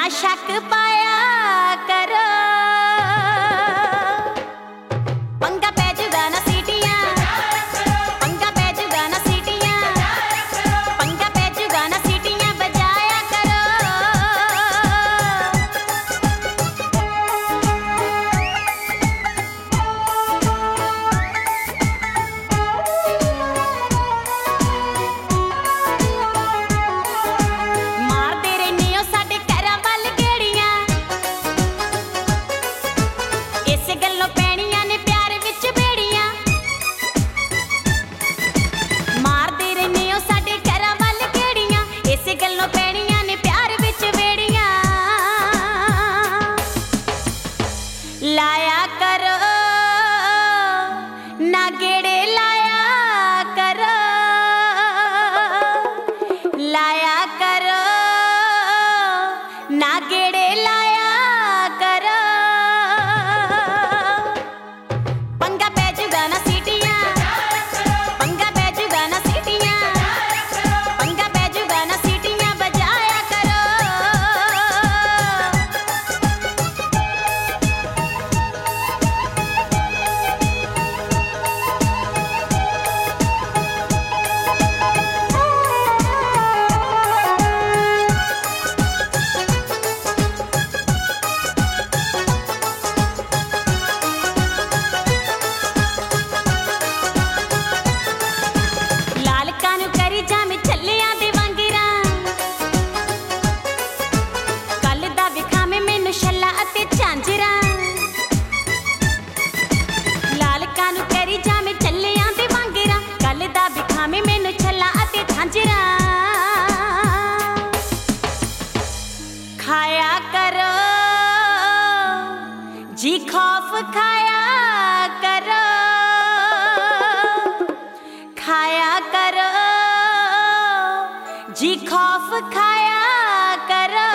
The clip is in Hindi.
शक पाया करो, पंगा पै जुगा ना सीटियां, पंगा पै जुगा ना सीटियां, पंगा पै जुगा ना सीटियां बजाया करो। मारदे रहने हो साडे घरां वल गेड़ियां, इस गल्लों पैणियां ने प्यार विच बेड़ियां। मारदे रहने हो साडे घरां वल गेड़ियां, इस गल्लों पैणियां ने प्यार विच बेड़ियां। लाया करो ना गेड़े लाया करो, लाया करो ना गेड़े लाया करो। पंगा पै जुगा ना सीटियां, पंगा पै जुगा ना सीटियां, पंगा पै जुगा ना सीटियां बजाया करो। लाल कानू करी जामे छल्लियां दे वांगरां, कल दा विखावे मैनू छल्ला अते झांजरां। लाल कानू करी जामे छल्लियां दे वांगरां, कल दा विखावे मैनू छल्ला अते झांजरां। खाया करो जी खौफ खाया करो, खाया करो जी खौफ खाया करो।